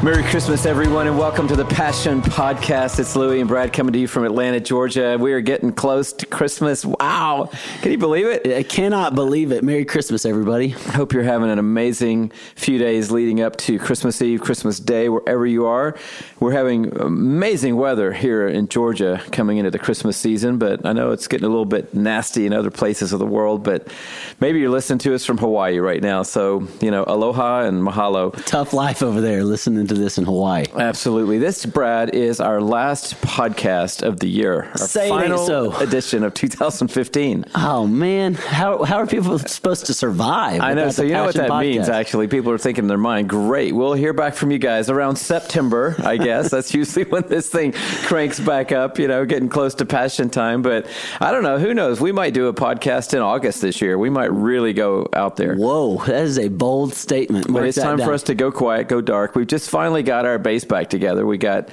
Merry Christmas, everyone, and welcome to the Passion Podcast. It's Louie and Brad coming to you from Atlanta, Georgia. We are getting close to Christmas. Wow. Can you believe it? I cannot believe it. Merry Christmas, everybody. Hope you're having an amazing few days leading up to Christmas Eve, Christmas Day, wherever you are. We're having amazing weather here in Georgia coming into the Christmas season, but I know it's getting a little bit nasty in other places of the world, but maybe you're listening to us from Hawaii right now. So, aloha and mahalo. Tough life over there listening to this in Hawaii. Absolutely. This, Brad, is our last podcast of the year. Our final edition of 2015. Oh, man. How are people supposed to survive? I know. So you know what that means, actually. People are thinking in their mind, great, we'll hear back from you guys around September, I guess. That's usually when this thing cranks back up, getting close to Passion time. But I don't know. Who knows? We might do a podcast in August this year. We might really go out there. Whoa. That is a bold statement. But it's time for us to go quiet, go dark. We've just finally got our base back together. We've got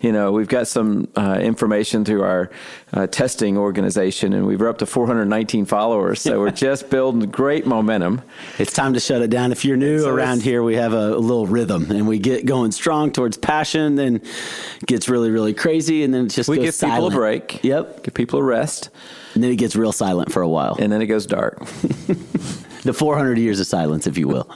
some information through our testing organization, and we're up to 419 followers. So we're just building great momentum. It's time to shut it down. If you're new around here, we have a little rhythm, and we get going strong towards Passion, then it gets really, really crazy, and then it just goes silent. We give people a break. Yep. Give people a rest. And then it gets real silent for a while. And then it goes dark. The 400 years of silence, if you will.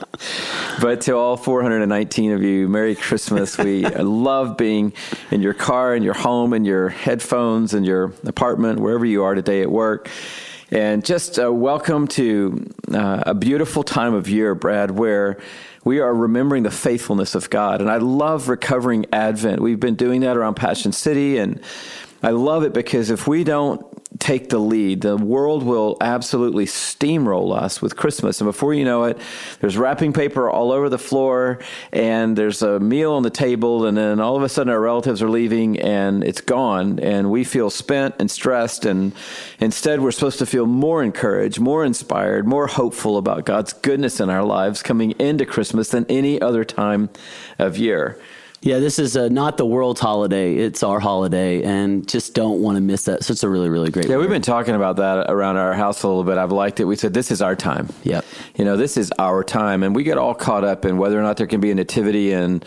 But to all 419 of you, Merry Christmas. We love being in your car, in your home, in your headphones, in your apartment, wherever you are today at work. And just welcome to a beautiful time of year, Brad, where we are remembering the faithfulness of God. And I love Recovering Advent. We've been doing that around Passion City, and I love it because if we don't take the lead, the world will absolutely steamroll us with Christmas. And before you know it, there's wrapping paper all over the floor, and there's a meal on the table, and then all of a sudden our relatives are leaving and it's gone, and we feel spent and stressed. And instead, we're supposed to feel more encouraged, more inspired, more hopeful about God's goodness in our lives coming into Christmas than any other time of year. Yeah, this is not the world's holiday. It's our holiday, and just don't want to miss that. So it's a really, really great we've been talking about that around our house a little bit. I've liked it. We said, this is our time. Yep. This is our time. And we get all caught up in whether or not there can be a nativity in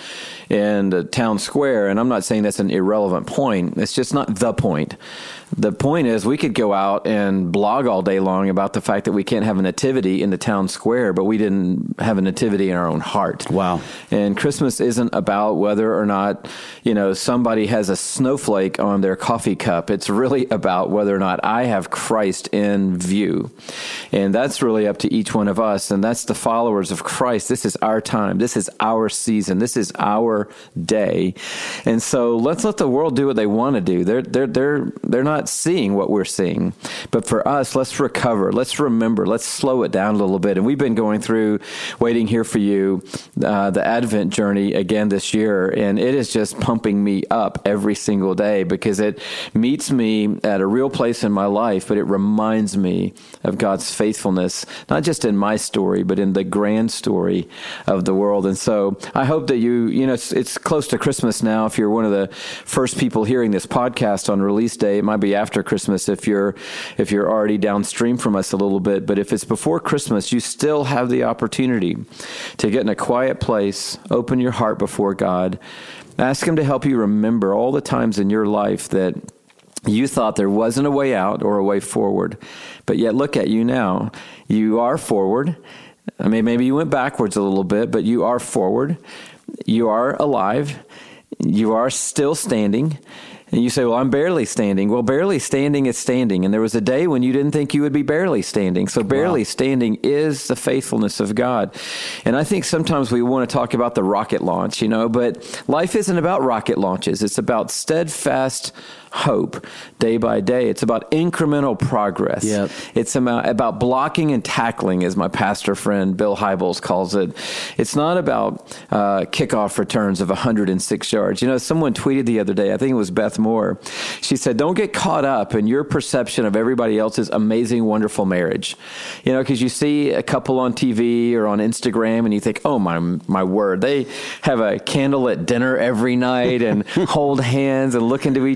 the town square. And I'm not saying that's an irrelevant point. It's just not the point. The point is we could go out and blog all day long about the fact that we can't have a nativity in the town square, but we didn't have a nativity in our own heart. Wow. And Christmas isn't about whether or not, somebody has a snowflake on their coffee cup. It's really about whether or not I have Christ in view. And that's really up to each one of us. And that's the followers of Christ. This is our time. This is our season. This is our day. And so let's let the world do what they want to do. They're not seeing what we're seeing. But for us, let's recover. Let's remember. Let's slow it down a little bit. And we've been going through Waiting Here for You, the Advent journey again this year. And it is just pumping me up every single day because it meets me at a real place in my life, but it reminds me of God's faithfulness, not just in my story, but in the grand story of the world. And so I hope that it's close to Christmas now. If you're one of the first people hearing this podcast on release day, it might be after Christmas if you're already downstream from us a little bit. But if it's before Christmas, you still have the opportunity to get in a quiet place, open your heart before God, ask Him to help you remember all the times in your life that you thought there wasn't a way out or a way forward. But yet look at you now. You are forward. I mean, maybe you went backwards a little bit, but you are forward. You are alive. You are still standing. And you say, well, I'm barely standing. Well, barely standing is standing. And there was a day when you didn't think you would be barely standing. So barely standing is the faithfulness of God. And I think sometimes we want to talk about the rocket launch, but life isn't about rocket launches. It's about steadfast hope day by day. It's about incremental progress. Yep. It's about blocking and tackling, as my pastor friend Bill Hybels calls it. It's not about kickoff returns of 106 yards. Someone tweeted the other day, I think it was Beth Moore. She said, don't get caught up in your perception of everybody else's amazing, wonderful marriage. Because you see a couple on TV or on Instagram and you think, oh, my word, they have a candlelit dinner every night and hold hands and look into each other's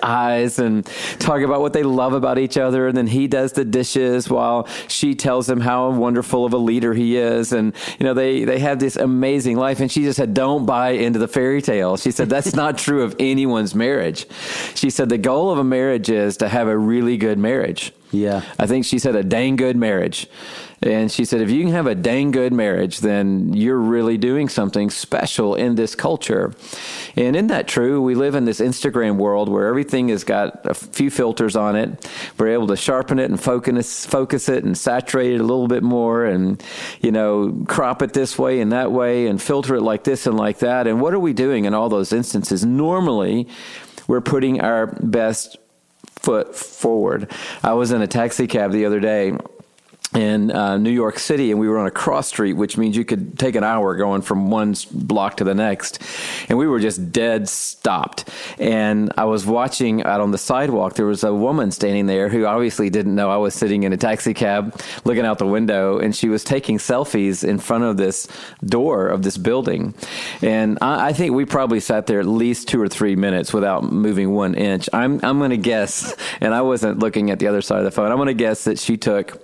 eyes and talk about what they love about each other. And then he does the dishes while she tells him how wonderful of a leader he is. And, they have this amazing life. And she just said, don't buy into the fairy tale. She said, that's not true of anyone's marriage. She said, the goal of a marriage is to have a really good marriage. Yeah. I think she said a dang good marriage. And she said, if you can have a dang good marriage, then you're really doing something special in this culture. And isn't that true? We live in this Instagram world where everything has got a few filters on it. We're able to sharpen it and focus it and saturate it a little bit more and, crop it this way and that way and filter it like this and like that. And what are we doing in all those instances? Normally, we're putting our best foot forward. I was in a taxi cab the other day in New York City, and we were on a cross street, which means you could take an hour going from one block to the next. And we were just dead stopped. And I was watching out on the sidewalk. There was a woman standing there who obviously didn't know I was sitting in a taxi cab looking out the window, and she was taking selfies in front of this door of this building. And I think we probably sat there at least 2 or 3 minutes without moving 1 inch. I'm going to guess, and I wasn't looking at the other side of the phone, I'm going to guess that she took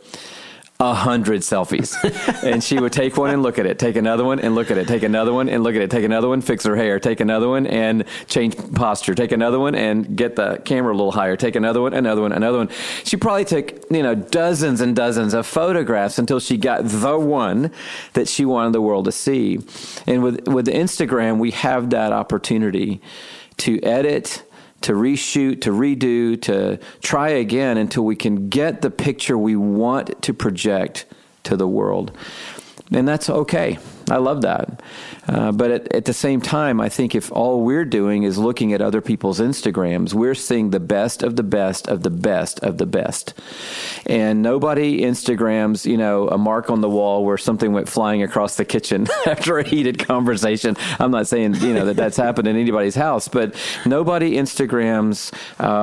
100 selfies. And she would take one and look at it, take another one and look at it, take another one and look at it, take another one, fix her hair, take another one and change posture, take another one and get the camera a little higher, take another one, another one, another one. She probably took, dozens and dozens of photographs until she got the one that she wanted the world to see. And with Instagram, we have that opportunity to edit, to reshoot, to redo, to try again until we can get the picture we want to project to the world. And that's okay. I love that. But at the same time, I think if all we're doing is looking at other people's Instagrams, we're seeing the best of the best of the best of the best. And nobody Instagrams, a mark on the wall where something went flying across the kitchen after a heated conversation. I'm not saying, that's happened in anybody's house, but nobody Instagrams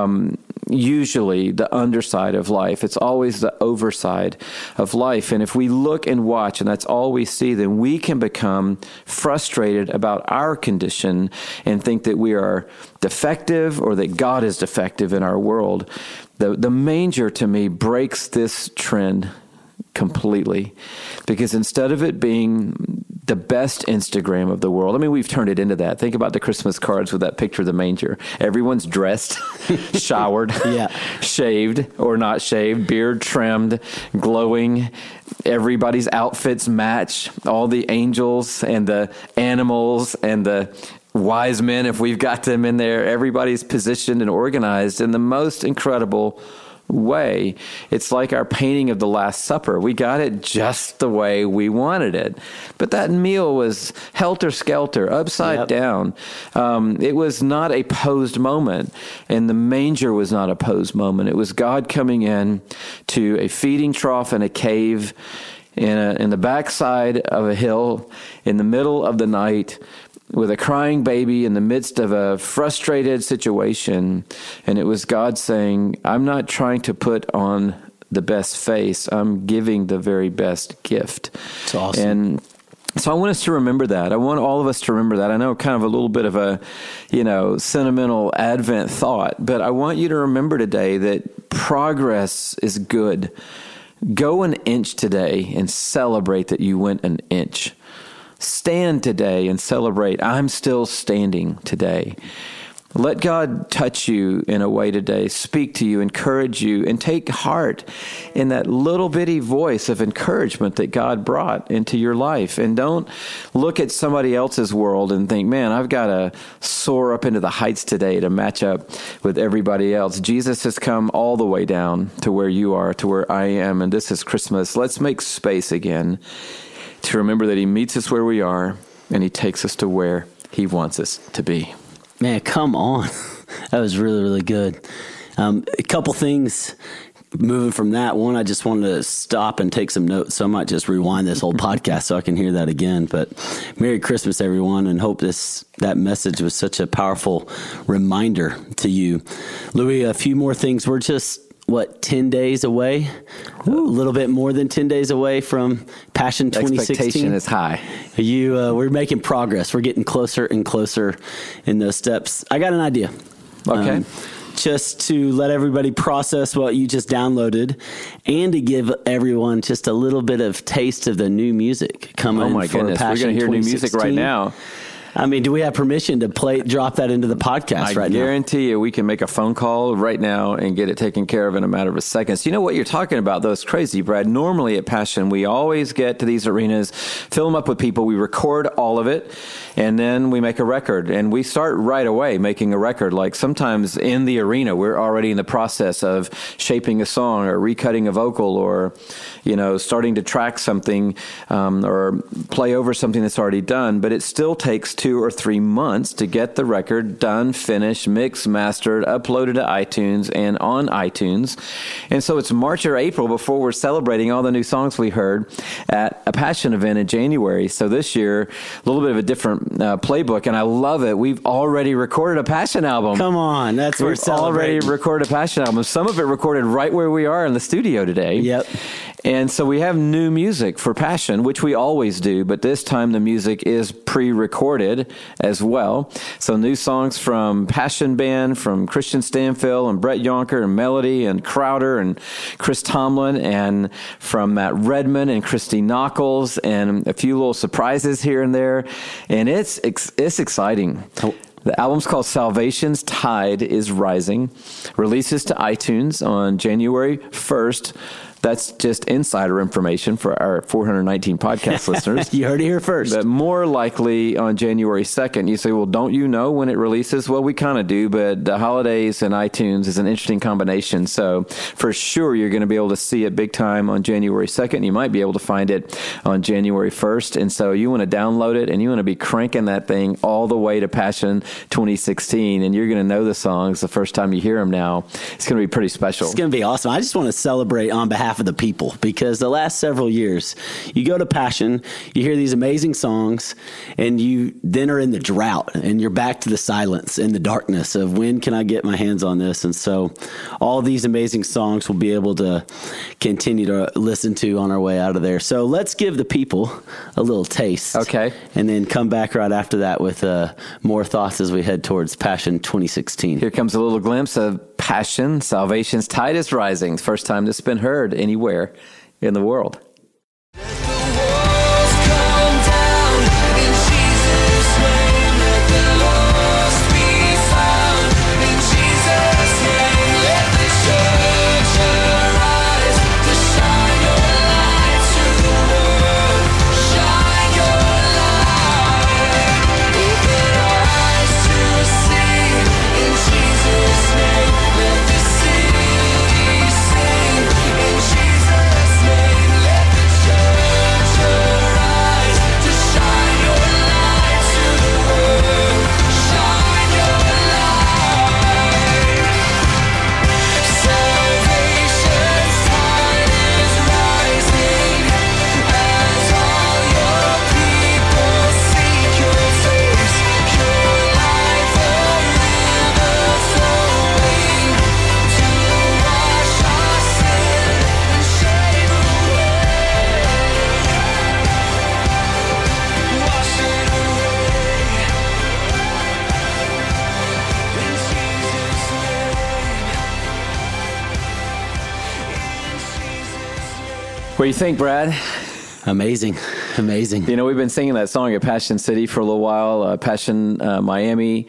usually the underside of life. It's always the overside of life. And if we look and watch and that's all we see, then we can become frustrated about our condition and think that we are defective or that God is defective in our world. The manger to me breaks this trend completely, because instead of it being the best Instagram of the world, we've turned it into that. Think about the Christmas cards with that picture of the manger. Everyone's dressed, showered, shaved or not shaved, beard trimmed, glowing. Everybody's outfits match. All the angels and the animals and the wise men, if we've got them in there, everybody's positioned and organized in the most incredible way. It's like our painting of the Last Supper. We got it just the way we wanted it. But that meal was helter-skelter, upside down. It was not a posed moment, and the manger was not a posed moment. It was God coming in to a feeding trough in a cave in the backside of a hill in the middle of the night, with a crying baby in the midst of a frustrated situation. And it was God saying, I'm not trying to put on the best face. I'm giving the very best gift. It's awesome. And so I want us to remember that. I want all of us to remember that. I know kind of a little bit of a, sentimental Advent thought, but I want you to remember today that progress is good. Go an inch today and celebrate that you went an inch. Stand today and celebrate. I'm still standing today. Let God touch you in a way today, speak to you, encourage you, and take heart in that little bitty voice of encouragement that God brought into your life. And don't look at somebody else's world and think, man, I've got to soar up into the heights today to match up with everybody else. Jesus has come all the way down to where you are, to where I am, and this is Christmas. Let's make space again to remember that he meets us where we are and he takes us to where he wants us to be. Man, come on. That was really, really good. A couple things moving from that. One, I just wanted to stop and take some notes, so I might just rewind this whole podcast so I can hear that again. But Merry Christmas, everyone, and hope that message was such a powerful reminder to you. Louis, a few more things. We're just 10 days away? A little bit more than 10 days away from Passion 2016. Expectation is high. We're making progress. We're getting closer and closer in those steps. I got an idea. Okay. just to let everybody process what you just downloaded and to give everyone just a little bit of taste of the new music coming. Oh my goodness, we're going to hear new music right now. I mean, do we have permission to drop that into the podcast right now? I guarantee you we can make a phone call right now and get it taken care of in a matter of seconds. You know what you're talking about, though? It's crazy, Brad. Normally at Passion, we always get to these arenas, fill them up with people. We record all of it, and then we make a record. And we start right away making a record. Like sometimes in the arena, we're already in the process of shaping a song or recutting a vocal or, starting to track something or play over something that's already done. But it still takes 2 or 3 months to get the record done, finished, mixed, mastered, uploaded to iTunes and on iTunes. And so it's March or April before we're celebrating all the new songs we heard at a Passion event in January. So this year, a little bit of a different playbook, and I love it. We've already recorded a Passion album. Come on, that's what we're celebrating. We've already recorded a Passion album. Some of it recorded right where we are in the studio today. Yep. And so we have new music for Passion, which we always do, but this time the music is pre-recorded as well. So new songs from Passion Band, from Christian Stanfill and Brett Yonker and Melody and Crowder and Chris Tomlin, and from Matt Redman and Christy Nockels, and a few little surprises here and there. And it's exciting. The album's called Salvation's Tide is Rising. Releases to iTunes on January 1st. That's just insider information for our 419 podcast listeners. You heard it here first. But more likely on January 2nd. You say, well, don't you know when it releases? Well, we kind of do, but the holidays and iTunes is an interesting combination. So for sure, you're going to be able to see it big time on January 2nd. You might be able to find it on January 1st. And so you want to download it and you want to be cranking that thing all the way to Passion 2016. And you're going to know the songs the first time you hear them now. It's going to be pretty special. It's going to be awesome. I just want to celebrate on behalf of the people, because the last several years you go to Passion, you hear these amazing songs, and you then are in the drought and you're back to the silence and the darkness of when can I get my hands on this. And so all these amazing songs we'll be able to continue to listen to on our way out of there. So let's give the people a little taste. Okay. And then come back right after that with more thoughts as we head towards Passion 2016. Here comes a little glimpse of Passion, Salvation's Tide is Rising. First time this has been heard anywhere in the world. What do you think, Brad? Amazing. You know, we've been singing that song at Passion City for a little while, Passion Miami.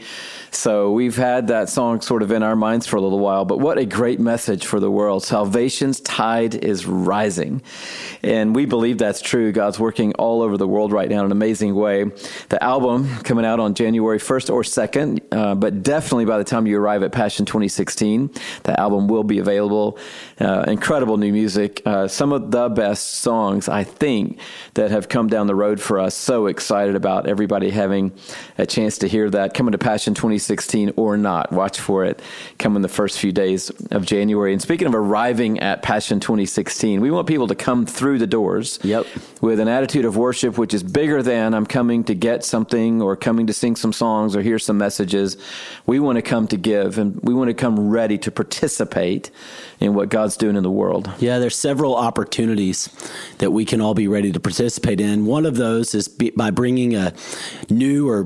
So we've had that song sort of in our minds for a little while, but what a great message for the world. Salvation's tide is rising. And we believe that's true. God's working all over the world right now in an amazing way. The album coming out on January 1st or 2nd, but definitely by the time you arrive at Passion 2016, the album will be available. Incredible new music. Some of the best songs, I think, that have come down the road for us. So excited about everybody having a chance to hear that. Coming to Passion 2016 or not. Watch for it coming the first few days of January. And speaking of arriving at Passion 2016, we want people to come through the doors with an attitude of worship, which is bigger than I'm coming to get something or coming to sing some songs or hear some messages. We want to come to give, and we want to come ready to participate in what God's doing in the world. Yeah, there's several opportunities that we can all be ready to participate in. One of those is by bringing a new or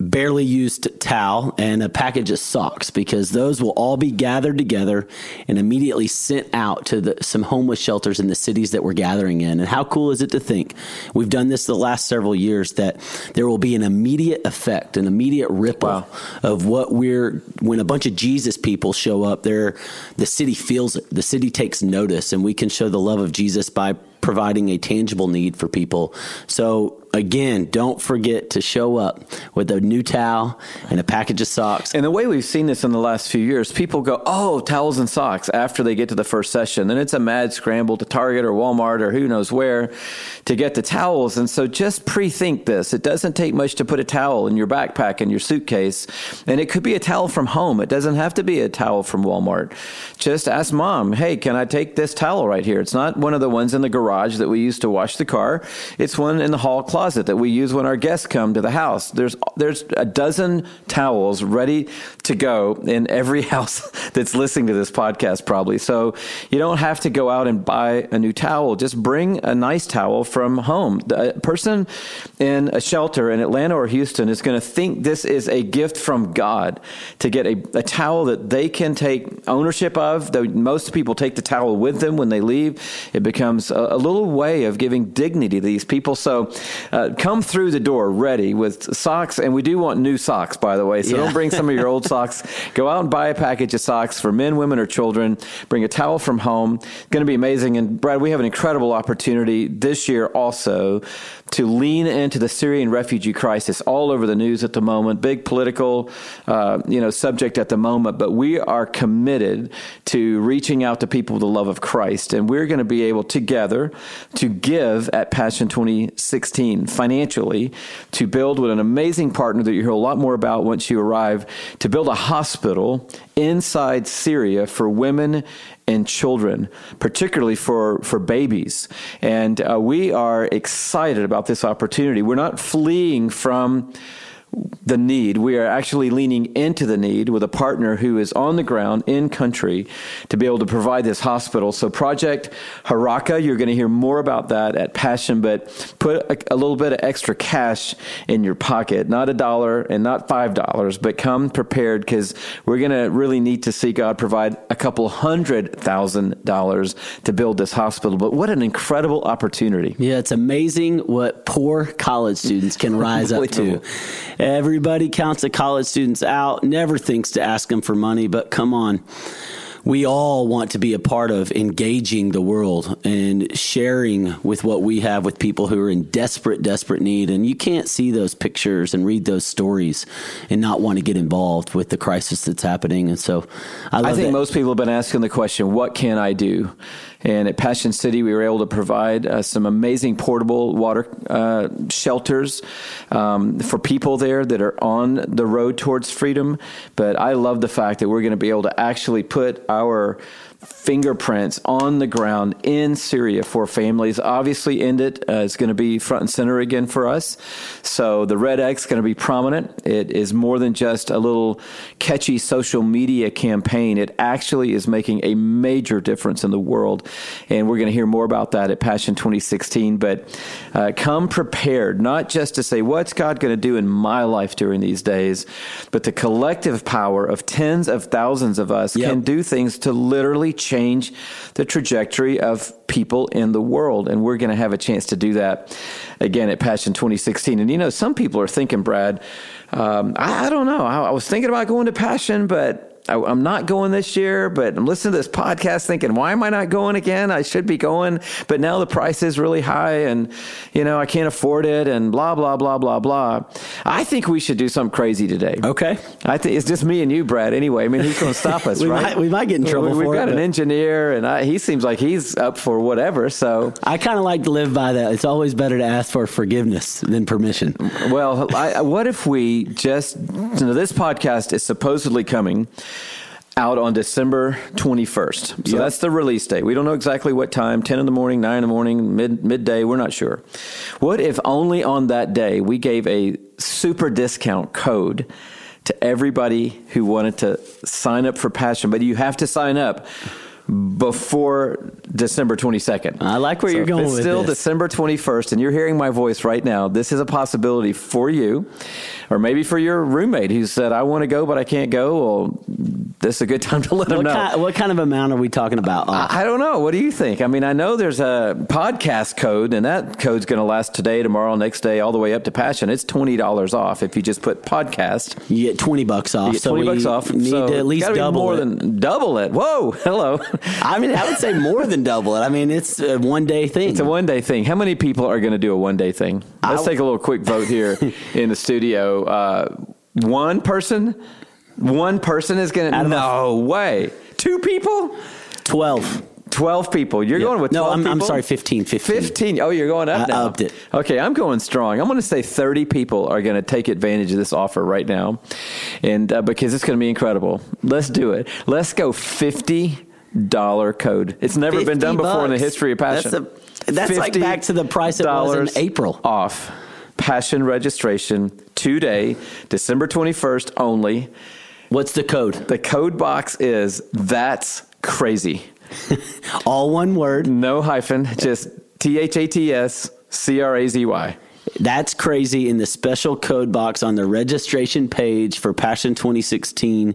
barely used towel and a package of socks, because those will all be gathered together and immediately sent out to some homeless shelters in the cities that we're gathering in. And how cool is it to think we've done this the last several years, that there will be an immediate effect, an immediate ripple of when a bunch of Jesus people show up there, the city feels it. The city takes notice, and we can show the love of Jesus by providing a tangible need for people. So again, don't forget to show up with a new towel and a package of socks. And the way we've seen this in the last few years, people go, oh, towels and socks after they get to the first session. Then it's a mad scramble to Target or Walmart or who knows where to get the towels. And so just pre-think this. It doesn't take much to put a towel in your backpack, in your suitcase. And it could be a towel from home. It doesn't have to be a towel from Walmart. Just ask mom, hey, can I take this towel right here? It's not one of the ones in the garage that we use to wash the car. It's one in the hall closet that we use when our guests come to the house. There's a dozen towels ready to go in every house that's listening to this podcast probably. So you don't have to go out and buy a new towel. Just bring a nice towel from home. A person in a shelter in Atlanta or Houston is going to think this is a gift from God to get a towel that they can take ownership of. Most people take the towel with them when they leave. It becomes a little way of giving dignity to these people. So come through the door ready with socks. And we do want new socks, by the way. So don't bring some of your old socks. Go out and buy a package of socks for men, women, or children. Bring a towel from home. It's going to be amazing. And Brad, we have an incredible opportunity this year also to lean into the Syrian refugee crisis all over the news at the moment. Big political, subject at the moment. But we are committed to reaching out to people with the love of Christ. And we're going to be able together to give at Passion 2016 financially to build with an amazing partner that you hear a lot more about once you arrive, to build a hospital inside Syria for women and children, particularly for babies. And we are excited about this opportunity. We're not fleeing from the need. We are actually leaning into the need with a partner who is on the ground in country to be able to provide this hospital. So Project Haraka, you're going to hear more about that at Passion, but put a little bit of extra cash in your pocket, not $1 and not $5, but come prepared, because we're going to really need to see God provide a couple $100,000 to build this hospital. But what an incredible opportunity. Yeah, it's amazing what poor college students can rise up to. Everybody counts the college students out, never thinks to ask them for money, but come on. We all want to be a part of engaging the world and sharing with what we have with people who are in desperate, desperate need. And you can't see those pictures and read those stories and not want to get involved with the crisis that's happening. And so I think most people have been asking the question, what can I do? And at Passion City, we were able to provide some amazing portable water shelters for people there that are on the road towards freedom. But I love the fact that we're going to be able to actually put our fingerprints on the ground in Syria for families. Obviously, End It is going to be front and center again for us. So the Red X is going to be prominent. It is more than just a little catchy social media campaign. It actually is making a major difference in the world. And we're going to hear more about that at Passion 2016. But come prepared, not just to say, what's God going to do in my life during these days, but the collective power of tens of thousands of us can do things to literally change the trajectory of people in the world. And we're going to have a chance to do that again at Passion 2016. And, some people are thinking, Brad, I don't know. I was thinking about going to Passion, but I'm not going this year, but I'm listening to this podcast thinking, why am I not going again? I should be going, but now the price is really high and, I can't afford it and blah, blah, blah, blah, blah. I think we should do something crazy today. Okay. I think it's just me and you, Brad, anyway. I mean, who's going to stop us, right? We might get in trouble for it. We've got an engineer and he seems like he's up for whatever. So I kind of like to live by that. It's always better to ask for forgiveness than permission. Well, what if we just, this podcast is supposedly coming out on December 21st. So that's the release date. We don't know exactly what time, 10 in the morning, 9 in the morning, midday, we're not sure. What if only on that day we gave a super discount code to everybody who wanted to sign up for Passion? But you have to sign up before December 22nd. I like where you're going with this. It's still this. December 21st, and you're hearing my voice right now. This is a possibility for you, or maybe for your roommate who said, I want to go, but I can't go. Well, this is a good time to let them know. What kind of amount are we talking about? I don't know. What do you think? I mean, I know there's a podcast code, and that code's going to last today, tomorrow, next day, all the way up to Passion. It's $20 off if you just put podcast. You get $20 off. You get $20 off. Need to at least double it. Double it. Whoa. Hello. I mean, I would say more than double it. I mean, it's a one-day thing. It's a one-day thing. How many people are going to do a one-day thing? Let's take a little quick vote here in the studio. One person is going to... No way. 2 people? 12. 12 people. You're going with 12 people? I'm sorry, 15. 15. Oh, you're going up now. I upped it. Okay, I'm going strong. I'm going to say 30 people are going to take advantage of this offer right now, and because it's going to be incredible. Let's do it. Let's go $50 code. It's never been done before in the history of Passion. That's like back to the price it was in April. Off. Passion registration today, December 21st only. What's the code? The code box is That's Crazy. All one word. No hyphen, just THATSCRAZY. That's Crazy in the special code box on the registration page for Passion 2016.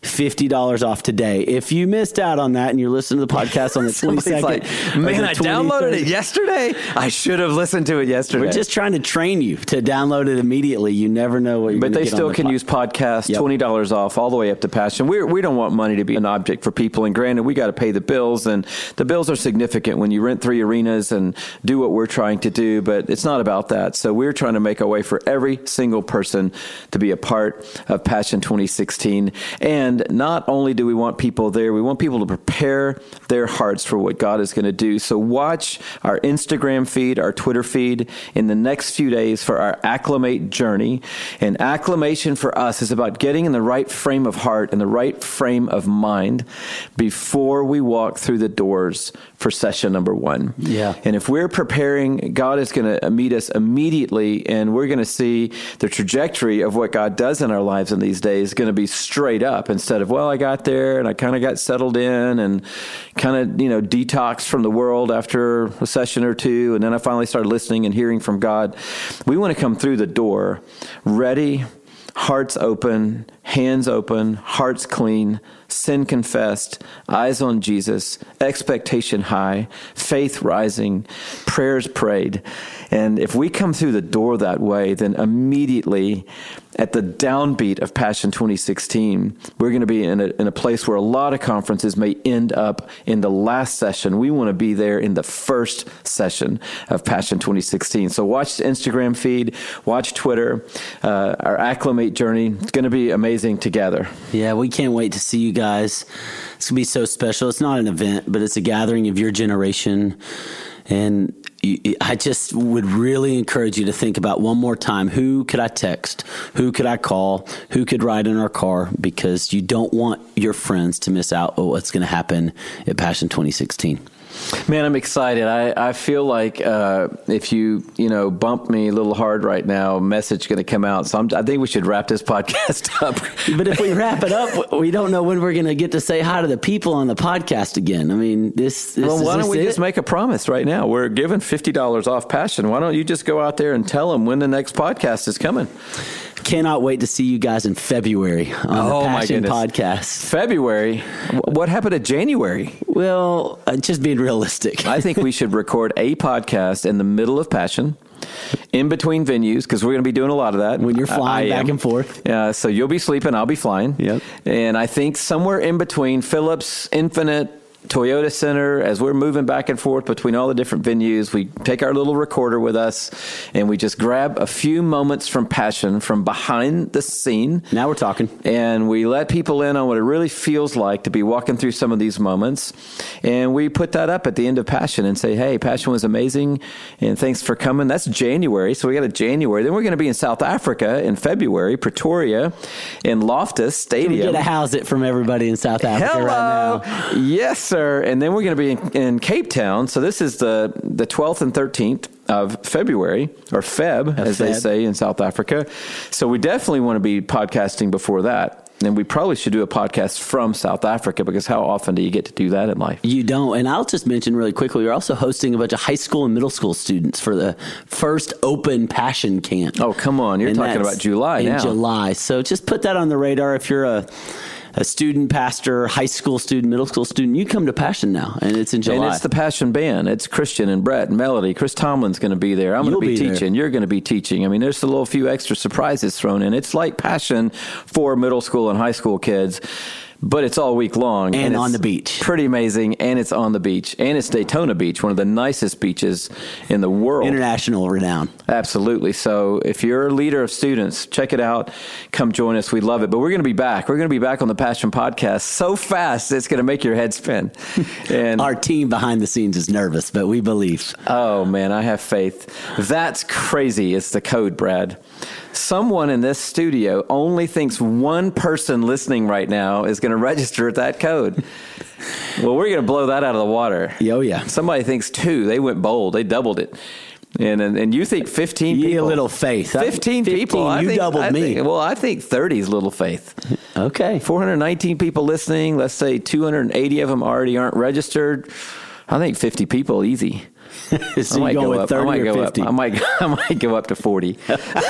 $50 off today. If you missed out on that and you're listening to the podcast on the 22nd, like, man, I downloaded it yesterday. I should have listened to it yesterday. We're just trying to train you to download it immediately. You never know what you're going to get. But they still can use podcast, $20 off, all the way up to Passion. We don't want money to be an object for people. And granted, we got to pay the bills, and the bills are significant when you rent 3 arenas and do what we're trying to do. But it's not about that. So we're trying to make a way for every single person to be a part of Passion 2016. And not only do we want people there, we want people to prepare their hearts for what God is going to do. So watch our Instagram feed, our Twitter feed in the next few days for our Acclimate journey. And acclimation for us is about getting in the right frame of heart and the right frame of mind before we walk through the doors for session number 1. Yeah. And if we're preparing, God is going to meet us immediately, and we're going to see the trajectory of what God does in our lives in these days going to be straight up, instead of, well, I got there and I kind of got settled in and kind of, detoxed from the world after a session or 2. And then I finally started listening and hearing from God. We want to come through the door ready, hearts open, hands open, hearts clean, sin confessed, eyes on Jesus, expectation high, faith rising, prayers prayed. And if we come through the door that way, then immediately at the downbeat of Passion 2016, we're going to be in a place where a lot of conferences may end up in the last session. We want to be there in the first session of Passion 2016. So watch the Instagram feed, watch Twitter, our Acclimate journey. It's going to be amazing together. Yeah, we can't wait to see you guys. It's going to be so special. It's not an event, but it's a gathering of your generation. And I just would really encourage you to think about one more time, who could I text? Who could I call? Who could ride in our car? Because you don't want your friends to miss out on what's going to happen at Passion 2016. Man, I'm excited. I feel like if you bump me a little hard right now, a message going to come out. So I think we should wrap this podcast up. But if we wrap it up, we don't know when we're going to get to say hi to the people on the podcast again. I mean, why don't we just make a promise right now? We're giving $50 off Passion. Why don't you just go out there and tell them when the next podcast is coming? Cannot wait to see you guys in February on the Passion podcast. February? What happened to January? Well, just being realistic. I think we should record a podcast in the middle of Passion, in between venues, because we're going to be doing a lot of that. When you're flying back and forth. So you'll be sleeping, I'll be flying. Yep. And I think somewhere in between Phillips, Infinite, Toyota Center, as we're moving back and forth between all the different venues, we take our little recorder with us and we just grab a few moments from Passion from behind the scene. Now we're talking. And we let people in on what it really feels like to be walking through some of these moments. And we put that up at the end of Passion and say, hey, Passion was amazing and thanks for coming. That's January. So we got a January. Then we're going to be in South Africa in February, Pretoria, in Loftus Stadium. Can we get a house it from everybody in South Africa right now? Yes, sir. And then we're going to be in Cape Town. So this is the 12th and 13th of February, or Feb, as they say in South Africa. So we definitely want to be podcasting before that. And we probably should do a podcast from South Africa, because how often do you get to do that in life? You don't. And I'll just mention really quickly, we're also hosting a bunch of high school and middle school students for the first open Passion Camp. Oh, come on. You're talking about July now. In July. So just put that on the radar. If you're a student, pastor, high school student, middle school student, you come to Passion now, and it's in July. And it's the Passion Band. It's Christian and Brett and Melody. Chris Tomlin's going to be there. I'm going to be teaching. You're going to be teaching. I mean, there's a little few extra surprises thrown in. It's like Passion for middle school and high school kids, but it's all week long. And on the beach. Pretty amazing. And it's on the beach. And it's Daytona Beach, one of the nicest beaches in the world. International renown. Absolutely. So if you're a leader of students, check it out. Come join us. We love it. But we're going to be back. We're going to be back on the Passion Podcast so fast it's going to make your head spin. And our team behind the scenes is nervous, but we believe. Oh, man, I have faith. That's crazy. It's the code, Brad. Someone in this studio only thinks one person listening right now is going to register at that code. Well, we're going to blow that out of the water. Oh, yeah. Somebody thinks 2. They went bold. They doubled it. And you think 15 people? You need a little faith. 15 people. You doubled me. I think 30 is little faith. Okay. 419 people listening. Let's say 280 of them already aren't registered. I think 50 people, easy. So you go with 30 or 50? I might go up to 40.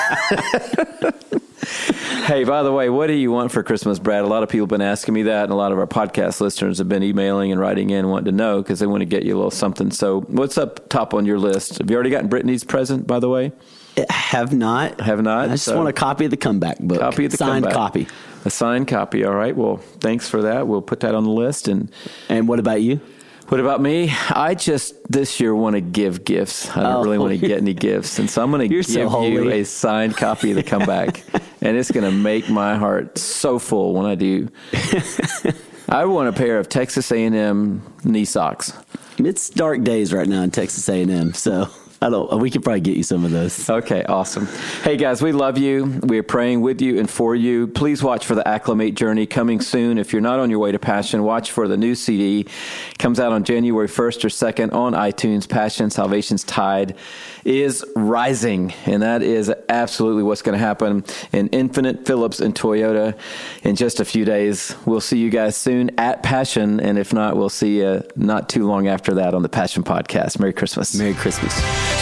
Hey, by the way, what do you want for Christmas, Brad? A lot of people have been asking me that, and a lot of our podcast listeners have been emailing and writing in wanting to know, because they want to get you a little something. So what's up top on your list? Have you already gotten Brittany's present, by the way? Have not. I just want a copy of the Comeback book. Copy of the signed Comeback. Copy. A signed copy. All right. Well, thanks for that. We'll put that on the list. And what about you? What about me? I just this year want to give gifts. I don't really want to get any gifts. And so I'm going to give you a signed copy of the Comeback. And it's going to make my heart so full when I do. I want a pair of Texas A&M knee socks. It's dark days right now in Texas A&M, so we could probably get you some of those. Okay, awesome. Hey, guys, we love you. We're praying with you and for you. Please watch for the Acclimate Journey coming soon. If you're not on your way to Passion, watch for the new CD. Comes out on January 1st or 2nd on iTunes. Passion, Salvation's Tide is rising. And that is absolutely what's going to happen in Infinite, Phillips, and Toyota in just a few days. We'll see you guys soon at Passion. And if not, we'll see you not too long after that on the Passion Podcast. Merry Christmas. Merry Christmas.